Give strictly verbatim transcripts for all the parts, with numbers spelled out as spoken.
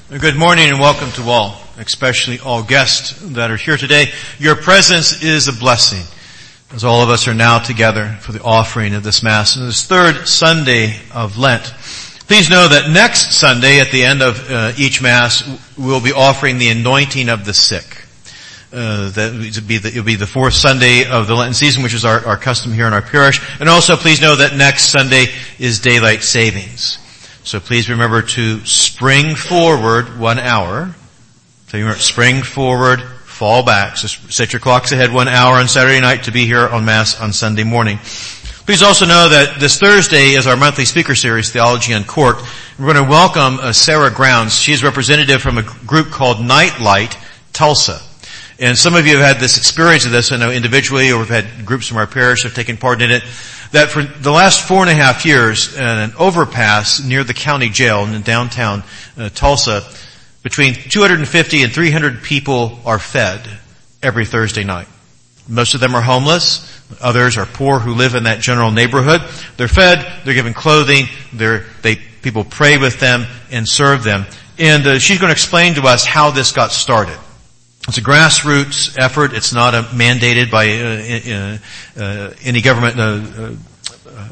Good morning and welcome to all, especially all guests that are here today. Your presence is a blessing, as all of us are now together for the offering of this Mass. And this third Sunday of Lent. Please know that next Sunday, at the end of uh, each Mass, we'll be offering the anointing of the sick. Uh, that will be the, it'll be the fourth Sunday of the Lenten season, which is our, our custom here in our parish. And also please know that next Sunday is daylight savings. So please remember to spring forward one hour. So you remember, spring forward, fall back. So set your clocks ahead one hour on Saturday night to be here on Mass on Sunday morning. Please also know that this Thursday is our monthly speaker series, Theology Uncorked. We're going to welcome uh, Sarah Grounds. She's representative from a group called Nightlight Tulsa. And some of you have had this experience of this, I know individually, or we've had groups from our parish have taken part in it, that for the last four and a half years, an overpass near the county jail in downtown uh, Tulsa, between two hundred fifty and three hundred people are fed every Thursday night. Most of them are homeless. Others are poor who live in that general neighborhood. They're fed, they're given clothing, they're, they, people pray with them and serve them. And uh, she's going to explain to us how this got started. It's a grassroots effort. It's not a mandated by uh, uh, uh, any government, uh, uh,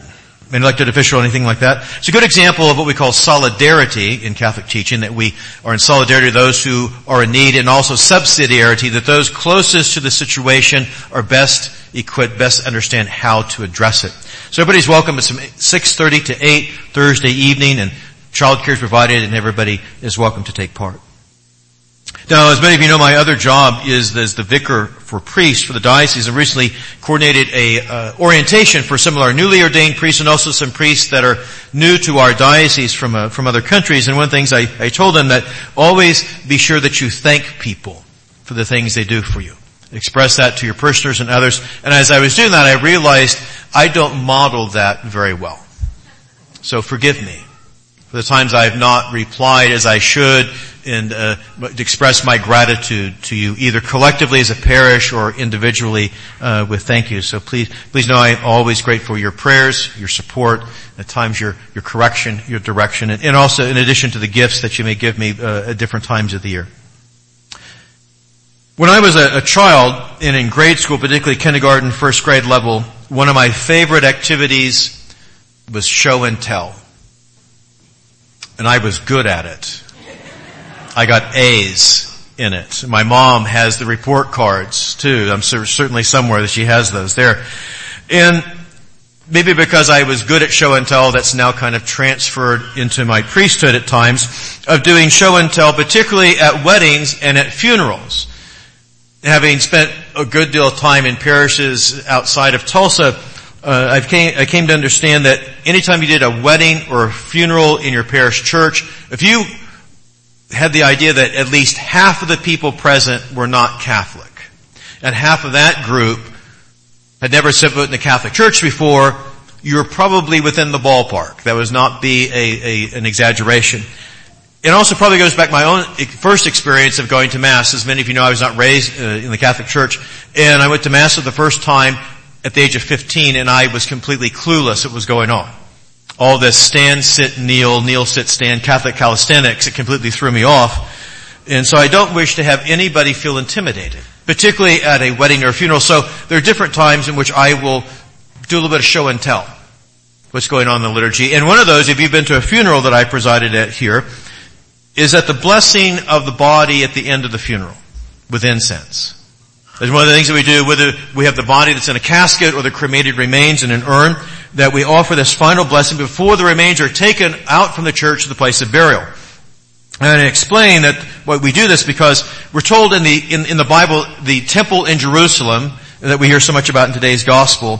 an elected official or anything like that. It's a good example of what we call solidarity in Catholic teaching, that we are in solidarity with those who are in need, and also subsidiarity, that those closest to the situation are best equipped, best understand how to address it. So everybody's welcome. It's from six thirty to eight Thursday evening, and childcare is provided, and everybody is welcome to take part. Now, as many of you know, my other job is as the vicar for priests for the diocese. I recently coordinated a uh, orientation for some of our newly ordained priests, and also some priests that are new to our diocese from uh, from other countries. And one of the things I, I told them, that always be sure that you thank people for the things they do for you. Express that to your parishioners and others. And as I was doing that, I realized I don't model that very well. So forgive me for the times I have not replied as I should, and uh, express my gratitude to you, either collectively as a parish or individually uh, with thank you. So please, please know I'm always grateful for your prayers, your support, at times your your correction, your direction, and, and also in addition to the gifts that you may give me uh, at different times of the year. When I was a, a child and in grade school, particularly kindergarten, first grade level, one of my favorite activities was show and tell, and I was good at it. I got A's in it. My mom has the report cards too. I'm certainly somewhere that she has those there. And maybe because I was good at show and tell, that's now kind of transferred into my priesthood at times, of doing show and tell, particularly at weddings and at funerals. Having spent a good deal of time in parishes outside of Tulsa, uh, I came, I came to understand that anytime you did a wedding or a funeral in your parish church, if you had the idea that at least half of the people present were not Catholic, and half of that group had never set foot in the Catholic Church before, you're probably within the ballpark. That would not be a, a an exaggeration. It also probably goes back to my own first experience of going to Mass. As many of you know, I was not raised uh, in the Catholic Church, and I went to Mass for the first time at the age of fifteen, and I was completely clueless what was going on. All this stand, sit, kneel, kneel, sit, stand, Catholic calisthenics, it completely threw me off. And so I don't wish to have anybody feel intimidated, particularly at a wedding or a funeral. So there are different times in which I will do a little bit of show and tell what's going on in the liturgy. And one of those, if you've been to a funeral that I presided at here, is at the blessing of the body at the end of the funeral with incense. It's one of the things that we do, whether we have the body that's in a casket or the cremated remains in an urn, that we offer this final blessing before the remains are taken out from the church to the place of burial. And I explain that why we do this because we're told in the in, in the Bible, the temple in Jerusalem that we hear so much about in today's gospel,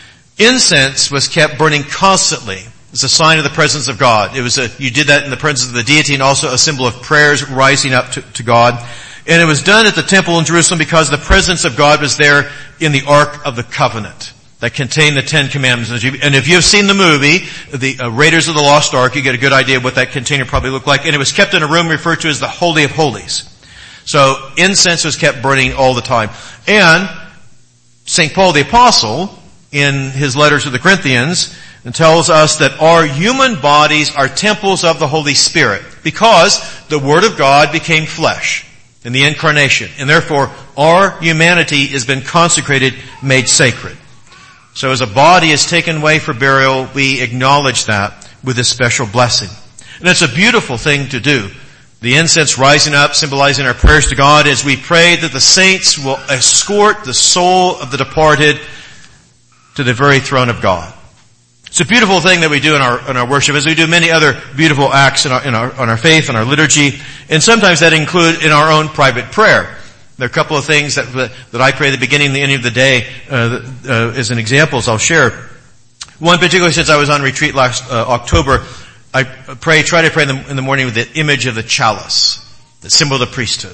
incense was kept burning constantly. It's a sign of the presence of God. It was a, you did that in the presence of the deity, and also a symbol of prayers rising up to, to God. And it was done at the temple in Jerusalem because the presence of God was there in the Ark of the Covenant that contained the Ten Commandments. And if you've seen the movie, the uh, Raiders of the Lost Ark, you get a good idea of what that container probably looked like. And it was kept in a room referred to as the Holy of Holies. So incense was kept burning all the time. And Saint Paul the Apostle, in his letters to the Corinthians, and tells us that our human bodies are temples of the Holy Spirit because the Word of God became flesh in the incarnation, and therefore our humanity has been consecrated, made sacred. So as a body is taken away for burial, we acknowledge that with a special blessing. And it's a beautiful thing to do. The incense rising up, symbolizing our prayers to God as we pray that the saints will escort the soul of the departed to the very throne of God. It's a beautiful thing that we do in our, in our worship, as we do many other beautiful acts in our, in our, on our faith and our liturgy. And sometimes that include in our own private prayer. There are a couple of things that, that I pray at the beginning and the ending of the day, uh, uh, as an examples I'll share. One particularly, since I was on retreat last uh, October, I pray, try to pray in the, in the morning with the image of the chalice, the symbol of the priesthood.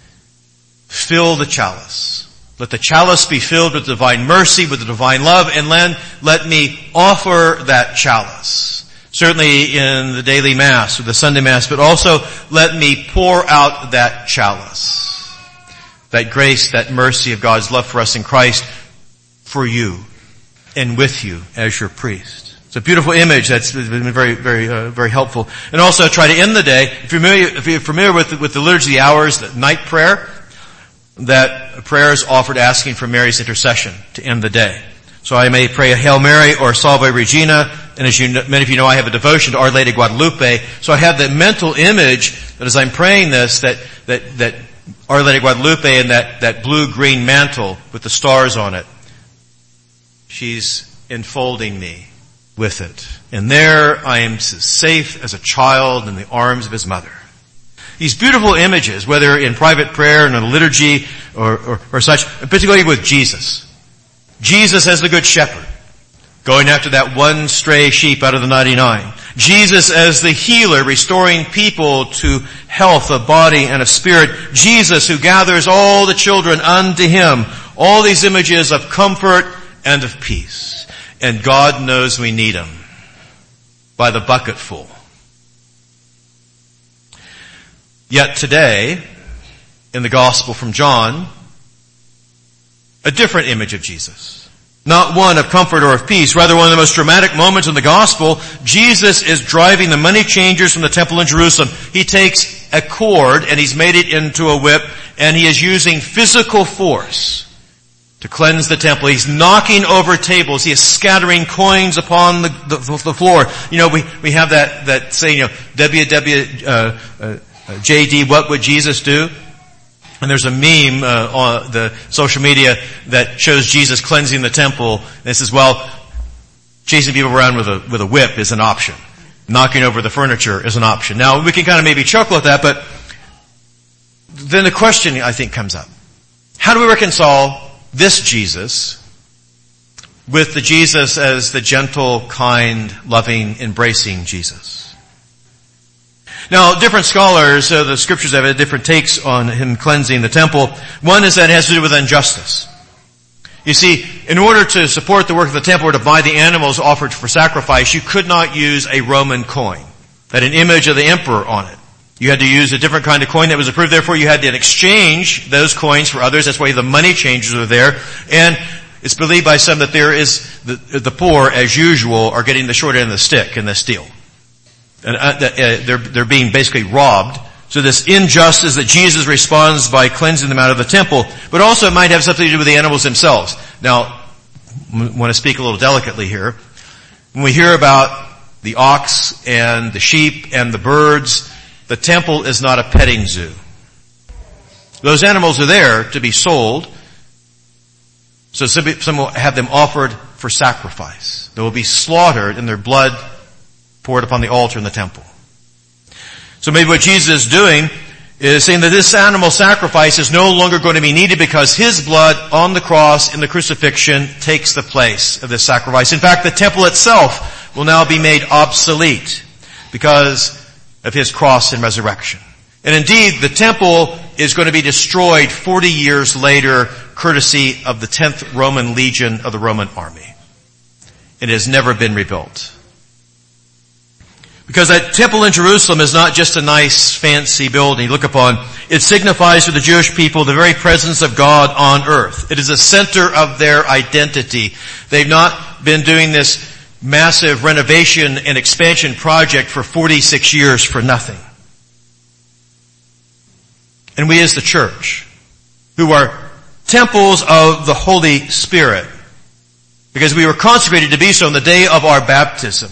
Fill the chalice. Let the chalice be filled with divine mercy, with the divine love, and then let me offer that chalice. Certainly in the daily Mass or the Sunday Mass, but also let me pour out that chalice. That grace, that mercy of God's love for us in Christ, for you and with you as your priest. It's a beautiful image that's been very, very, uh, very helpful. And also try to end the day, if you're familiar, if you're familiar with, the, with the liturgy of the hours, the night prayer, that prayer is offered asking for Mary's intercession to end the day. So I may pray a Hail Mary or Salve Regina, and as you know, many of you know, I have a devotion to Our Lady of Guadalupe. So I have the mental image that as I'm praying this, that, that, that Our Lady of Guadalupe and that, that blue-green mantle with the stars on it, she's enfolding me with it. And there I am safe as a child in the arms of his mother. These beautiful images, whether in private prayer, in a liturgy, or, or, or such, particularly with Jesus. Jesus as the Good Shepherd, going after that one stray sheep out of the ninety-nine. Jesus as the healer, restoring people to health of body and of spirit. Jesus who gathers all the children unto him. All these images of comfort and of peace. And God knows we need them by the bucketful. Yet today, in the Gospel from John, a different image of Jesus. Not one of comfort or of peace. Rather, one of the most dramatic moments in the Gospel, Jesus is driving the money changers from the temple in Jerusalem. He takes a cord and he's made it into a whip, and he is using physical force to cleanse the temple. He's knocking over tables. He is scattering coins upon the, the, the floor. You know, we, we have that, that saying, you know, W W uh, uh, J D, what would Jesus do? And there's a meme uh, on the social media that shows Jesus cleansing the temple. And it says, well, chasing people around with a with a whip is an option. Knocking over the furniture is an option. Now, we can kind of maybe chuckle at that, but then the question, I think, comes up. How do we reconcile this Jesus with the Jesus as the gentle, kind, loving, embracing Jesus? Now, different scholars, uh, the scriptures have different takes on him cleansing the temple. One is that it has to do with injustice. You see, in order to support the work of the temple or to buy the animals offered for sacrifice, you could not use a Roman coin that had an image of the emperor on it. You had to use a different kind of coin that was approved. Therefore, you had to exchange those coins for others. That's why the money changers are there. And it's believed by some that there is the, the poor, as usual, are getting the short end of the stick in this deal. And uh, uh, they're, they're being basically robbed. So this injustice that Jesus responds by cleansing them out of the temple, but also it might have something to do with the animals themselves. Now, I want to speak a little delicately here. When we hear about the ox and the sheep and the birds, the temple is not a petting zoo. Those animals are there to be sold, so some will have them offered for sacrifice. They will be slaughtered and their blood poured upon the altar in the temple. So maybe what Jesus is doing is saying that this animal sacrifice is no longer going to be needed because his blood on the cross in the crucifixion takes the place of this sacrifice. In fact, the temple itself will now be made obsolete because of his cross and resurrection. And indeed, the temple is going to be destroyed forty years later, courtesy of the tenth Roman legion of the Roman army. It has never been rebuilt. Because that temple in Jerusalem is not just a nice, fancy building you look upon. It signifies to the Jewish people the very presence of God on earth. It is the center of their identity. They've not been doing this massive renovation and expansion project for forty-six years for nothing. And we as the church, who are temples of the Holy Spirit, because we were consecrated to be so on the day of our baptism,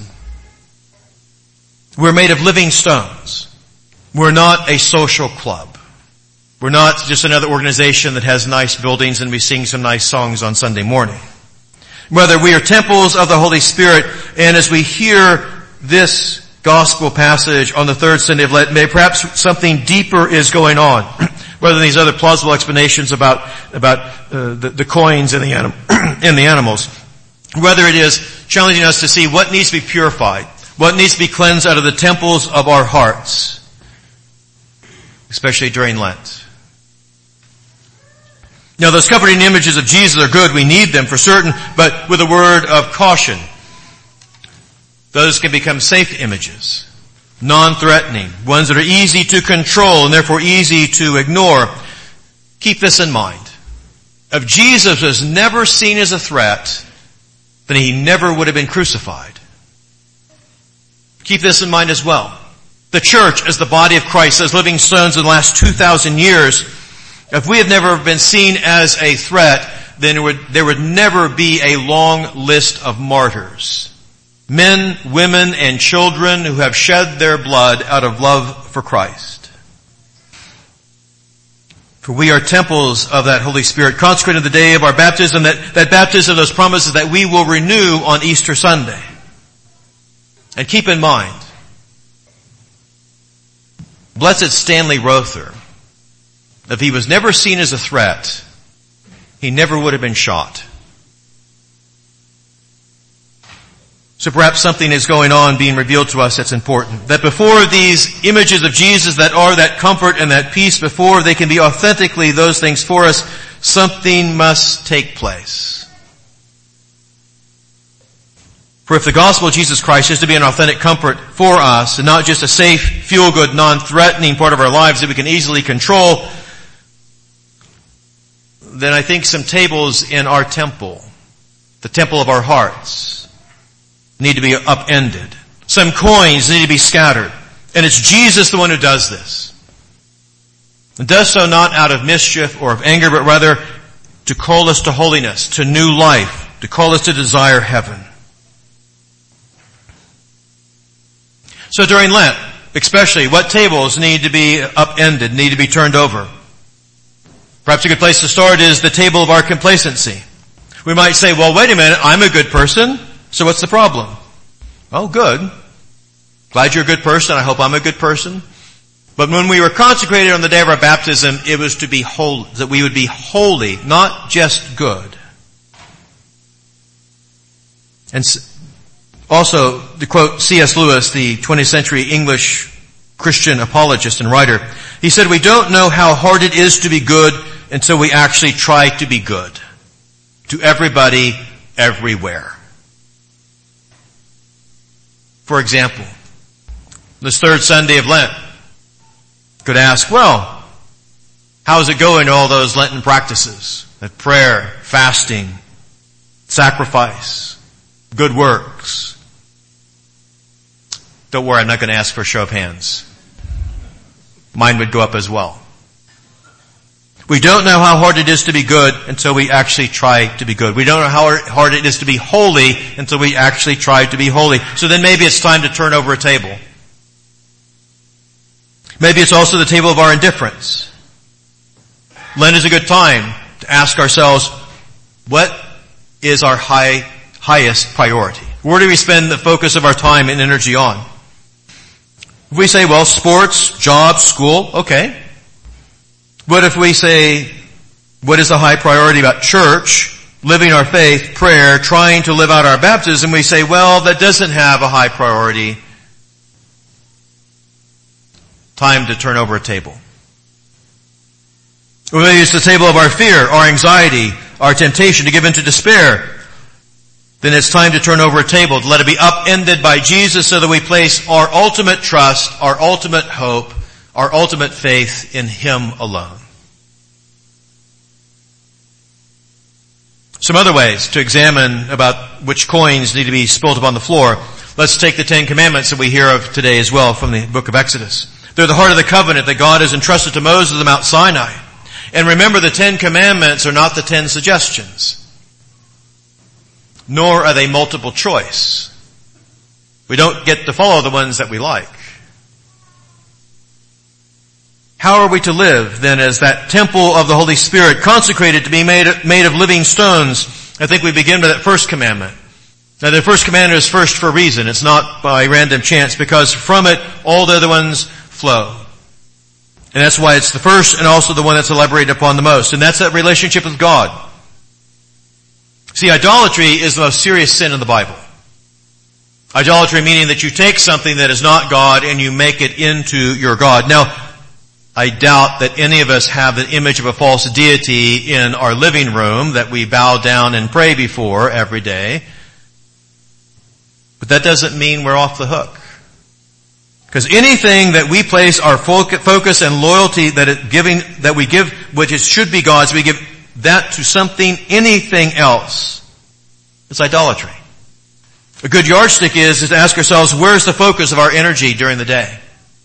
we're made of living stones. We're not a social club. We're not just another organization that has nice buildings and we sing some nice songs on Sunday morning. Rather, we are temples of the Holy Spirit, and as we hear this gospel passage on the third Sunday of Lent, maybe perhaps something deeper is going on, rather than these other plausible explanations about about uh, the, the coins and the, anim- and the animals. Rather, it is challenging us to see what needs to be purified, what needs to be cleansed out of the temples of our hearts, especially during Lent. Now, those comforting images of Jesus are good. We need them for certain, but with a word of caution. Those can become safe images, non-threatening, ones that are easy to control and therefore easy to ignore. Keep this in mind. If Jesus was never seen as a threat, then he never would have been crucified. Keep this in mind as well. The church as the body of Christ, as living stones in the last two thousand years, if we have never been seen as a threat, then there would, there would never be a long list of martyrs. Men, women, and children who have shed their blood out of love for Christ. For we are temples of that Holy Spirit, consecrated on the day of our baptism, that, that baptism, those promises that we will renew on Easter Sunday. And keep in mind, Blessed Stanley Rother, if he was never seen as a threat, he never would have been shot. So perhaps something is going on being revealed to us that's important. That before these images of Jesus that are that comfort and that peace, before they can be authentically those things for us, something must take place. For if the gospel of Jesus Christ is to be an authentic comfort for us, and not just a safe, feel-good, non-threatening part of our lives that we can easily control, then I think some tables in our temple, the temple of our hearts, need to be upended. Some coins need to be scattered. And it's Jesus the one who does this. And does so not out of mischief or of anger, but rather to call us to holiness, to new life, to call us to desire heaven. So during Lent, especially, what tables need to be upended, need to be turned over? Perhaps a good place to start is the table of our complacency. We might say, well, wait a minute, I'm a good person, so what's the problem? Oh, good. Glad you're a good person. I hope I'm a good person. But when we were consecrated on the day of our baptism, it was to be holy, that we would be holy, not just good. And also, to quote C S Lewis, the twentieth century English Christian apologist and writer, he said, we don't know how hard it is to be good until we actually try to be good. To everybody, everywhere. For example, this third Sunday of Lent, could ask, well, how's it going, all those Lenten practices? That prayer, fasting, sacrifice, good works. Don't worry, I'm not going to ask for a show of hands. Mine would go up as well. We don't know how hard it is to be good until we actually try to be good. We don't know how hard it is to be holy until we actually try to be holy. So then maybe it's time to turn over a table. Maybe it's also the table of our indifference. Lent is a good time to ask ourselves, what is our high, highest priority? Where do we spend the focus of our time and energy on? If we say, well, sports, job, school, okay. What if we say, what is the high priority about church, living our faith, prayer, trying to live out our baptism? We say, well, that doesn't have a high priority. Time to turn over a table. Or maybe it's the table of our fear, our anxiety, our temptation to give in to despair. Then it's time to turn over a table, to let it be upended by Jesus so that we place our ultimate trust, our ultimate hope, our ultimate faith in Him alone. Some other ways to examine about which coins need to be spilled upon the floor. Let's take the Ten Commandments that we hear of today as well from the book of Exodus. They're the heart of the covenant that God has entrusted to Moses at Mount Sinai. And remember, the Ten Commandments are not the Ten Suggestions. Nor are they multiple choice. We don't get to follow the ones that we like. How are we to live then as that temple of the Holy Spirit, consecrated to be made, made of living stones? I think we begin with that first commandment. Now the first commandment is first for a reason. It's not by random chance, because from it all the other ones flow. And that's why it's the first and also the one that's elaborated upon the most. And that's that relationship with God. See, idolatry is the most serious sin in the Bible. Idolatry meaning that you take something that is not God and you make it into your God. Now, I doubt that any of us have the image of a false deity in our living room that we bow down and pray before every day. But that doesn't mean we're off the hook. Because anything that we place our focus and loyalty that it giving, that we give, which it should be God's, we give that to something, anything else, it's idolatry. A good yardstick is, is to ask ourselves, where's the focus of our energy during the day?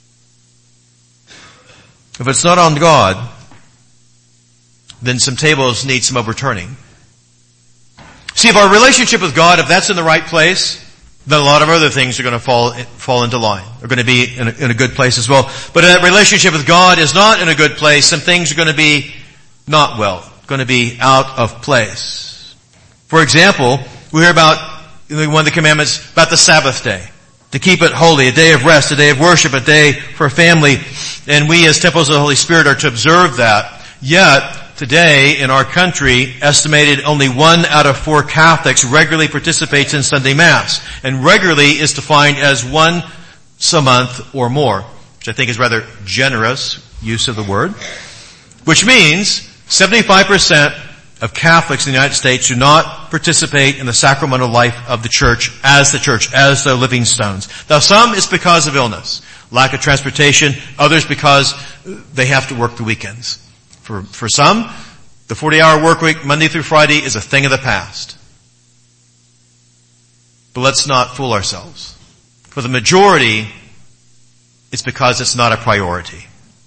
If it's not on God, then some tables need some overturning. See, if our relationship with God, if that's in the right place, then a lot of other things are going to fall fall into line. They're going to be in a, in a good place as well. But if that relationship with God is not in a good place, some things are going to be not well, going to be out of place. For example, we hear about one of the commandments about the Sabbath day. To keep it holy, a day of rest, a day of worship, a day for family. And we as temples of the Holy Spirit are to observe that. Yet, today in our country, estimated only one out of four Catholics regularly participates in Sunday Mass. And regularly is defined as once a month or more, which I think is rather generous use of the word. Which means seventy-five percent of Catholics in the United States do not participate in the sacramental life of the church as the church, as the living stones. Now some is because of illness, lack of transportation, others because they have to work the weekends. For, for some, the forty hour work week, Monday through Friday, is a thing of the past. But let's not fool ourselves. For the majority, it's because it's not a priority.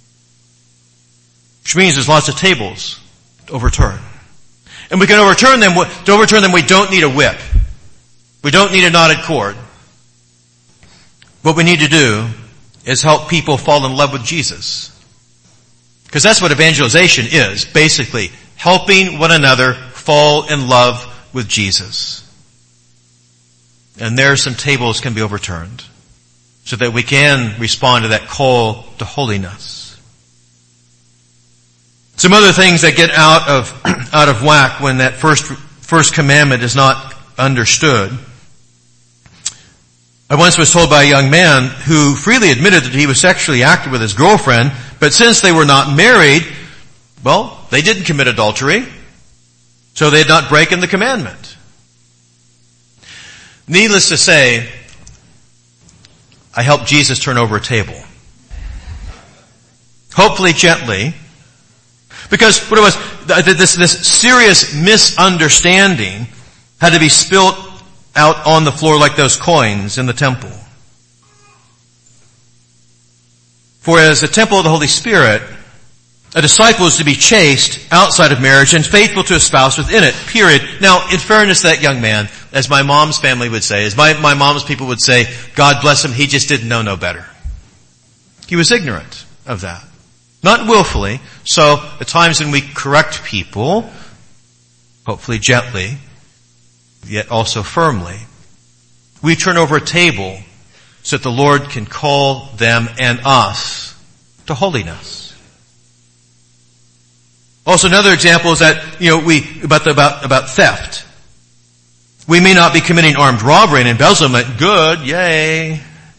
Which means there's lots of tables to overturn. And we can overturn them. To overturn them, we don't need a whip. We don't need a knotted cord. What we need to do is help people fall in love with Jesus. Because that's what evangelization is, basically. Helping one another fall in love with Jesus. And there some tables can be overturned so that we can respond to that call to holiness. Some other things that get out of out of whack when that first first commandment is not understood. I once was told by a young man who freely admitted that he was sexually active with his girlfriend, but since they were not married, well, they didn't commit adultery, so they had not broken the commandment. Needless to say, I helped Jesus turn over a table. Hopefully gently. Because what it was, this, this serious misunderstanding had to be spilt out on the floor like those coins in the temple. For as a temple of the Holy Spirit, a disciple is to be chaste outside of marriage and faithful to a spouse within it, period. Now, in fairness to that young man, as my mom's family would say, as my, my mom's people would say, God bless him, he just didn't know no better. He was ignorant of that. Not willfully, so at times when we correct people, hopefully gently, yet also firmly, we turn over a table so that the Lord can call them and us to holiness. Also another example is that, you know, we, about the, about, about theft. We may not be committing armed robbery and embezzlement. Good, yay.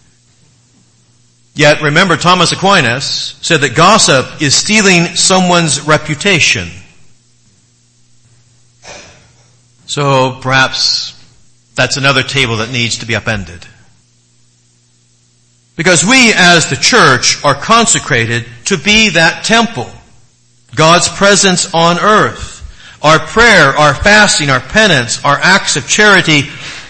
Yet, remember, Thomas Aquinas said that gossip is stealing someone's reputation. So, perhaps, that's another table that needs to be upended. Because we, as the church, are consecrated to be that temple. God's presence on earth. Our prayer, our fasting, our penance, our acts of charity,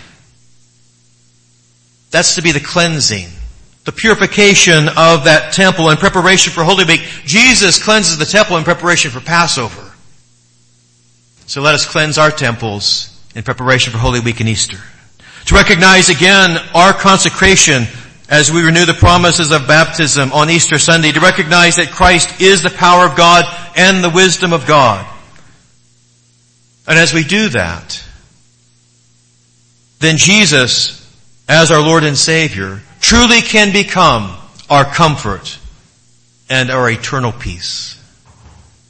that's to be the cleansing, the purification of that temple in preparation for Holy Week. Jesus cleanses the temple in preparation for Passover. So let us cleanse our temples in preparation for Holy Week and Easter. To recognize again our consecration as we renew the promises of baptism on Easter Sunday. To recognize that Christ is the power of God and the wisdom of God. And as we do that, then Jesus, as our Lord and Savior, truly can become our comfort and our eternal peace.